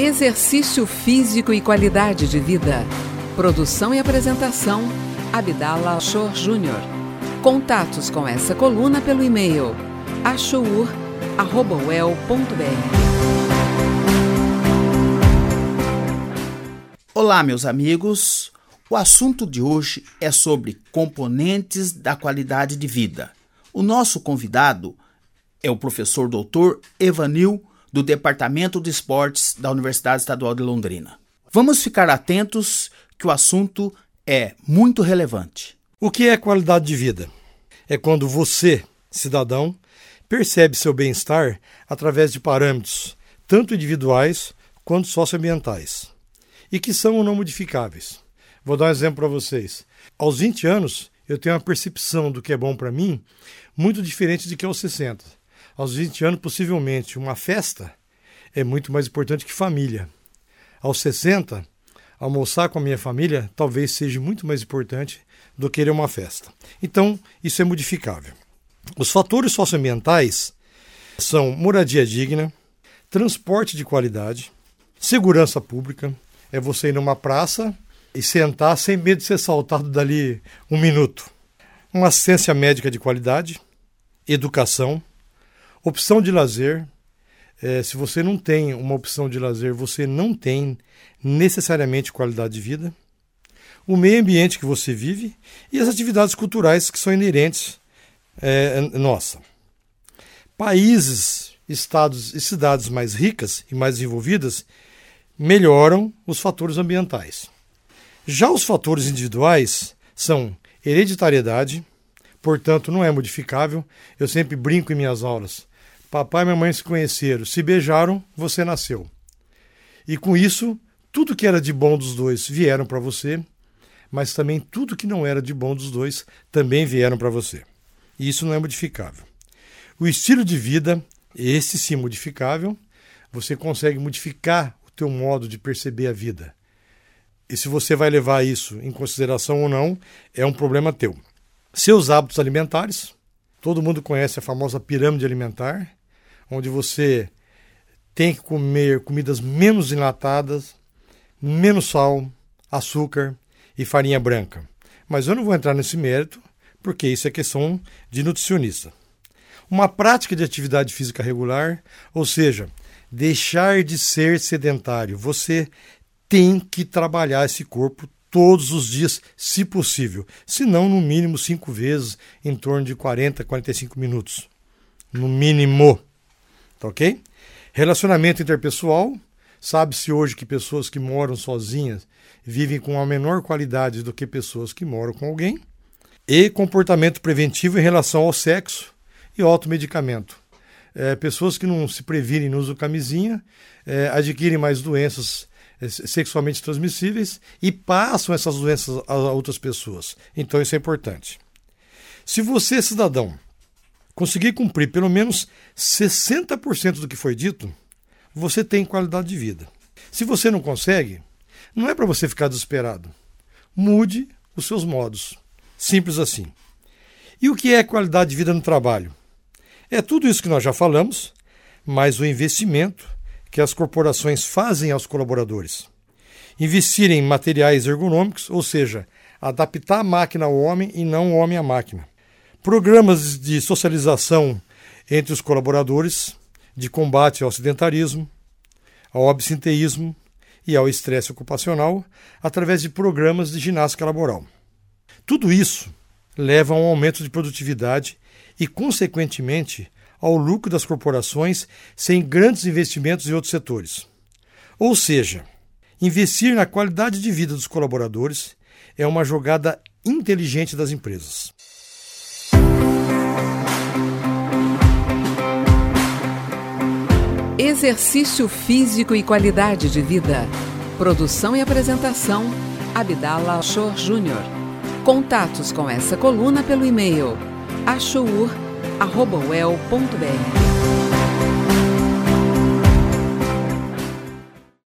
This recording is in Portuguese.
Exercício físico e qualidade de vida. Produção e apresentação, Abdala Ashur Júnior. Contatos com essa coluna pelo e-mail ashur@uel.br. Olá, meus amigos. O assunto de hoje é sobre componentes da qualidade de vida. O nosso convidado é o professor Dr. Evanil, do Departamento de Esportes da Universidade Estadual de Londrina. Vamos ficar atentos que o assunto é muito relevante. O que é qualidade de vida? É quando você, cidadão, percebe seu bem-estar através de parâmetros tanto individuais quanto socioambientais e que são ou não modificáveis. Vou dar um exemplo para vocês. Aos 20 anos, eu tenho uma percepção do que é bom para mim muito diferente de que aos 60. Aos 20 anos, possivelmente, uma festa é muito mais importante que família. Aos 60, almoçar com a minha família talvez seja muito mais importante do que ir a uma festa. Então, isso é modificável. Os fatores socioambientais são moradia digna, transporte de qualidade, segurança pública, é você ir numa praça e sentar sem medo de ser assaltado dali um minuto. Uma assistência médica de qualidade, educação, opção de lazer. Se você não tem uma opção de lazer, você não tem necessariamente qualidade de vida. O meio ambiente que você vive e as atividades culturais que são inerentes nossa. Países, estados e cidades mais ricas e mais desenvolvidas melhoram os fatores ambientais. Já os fatores individuais são hereditariedade, portanto não é modificável. Eu sempre brinco em minhas aulas. Papai e mamãe se conheceram, se beijaram, você nasceu. E com isso, tudo que era de bom dos dois vieram para você, mas também tudo que não era de bom dos dois também vieram para você. E isso não é modificável. O estilo de vida, esse sim modificável, você consegue modificar o teu modo de perceber a vida. E se você vai levar isso em consideração ou não, é um problema teu. Seus hábitos alimentares, todo mundo conhece a famosa pirâmide alimentar, onde você tem que comer comidas menos enlatadas, menos sal, açúcar e farinha branca. Mas eu não vou entrar nesse mérito, porque isso é questão de nutricionista. Uma prática de atividade física regular, ou seja, deixar de ser sedentário. Você tem que trabalhar esse corpo todos os dias, se possível. Se não, no mínimo 5 vezes, em torno de 40, 45 minutos. No mínimo. Tá ok? Relacionamento interpessoal. Sabe-se hoje que pessoas que moram sozinhas vivem com uma menor qualidade do que pessoas que moram com alguém. E comportamento preventivo em relação ao sexo e automedicamento. Pessoas que não se previnem no uso de camisinha adquirem mais doenças sexualmente transmissíveis e passam essas doenças a outras pessoas. Então isso é importante. Se você, cidadão, conseguir cumprir pelo menos 60% do que foi dito, você tem qualidade de vida. Se você não consegue, não é para você ficar desesperado. Mude os seus modos. Simples assim. E o que é qualidade de vida no trabalho? É tudo isso que nós já falamos, mas o investimento que as corporações fazem aos colaboradores. Investir em materiais ergonômicos, ou seja, adaptar a máquina ao homem e não o homem à máquina. Programas de socialização entre os colaboradores, de combate ao sedentarismo, ao absenteísmo e ao estresse ocupacional, através de programas de ginástica laboral. Tudo isso leva a um aumento de produtividade e, consequentemente, ao lucro das corporações sem grandes investimentos em outros setores. Ou seja, investir na qualidade de vida dos colaboradores é uma jogada inteligente das empresas. Exercício físico e qualidade de vida. Produção e apresentação, Abdala Ashur Júnior. Contatos com essa coluna pelo e-mail ashur@uel.br.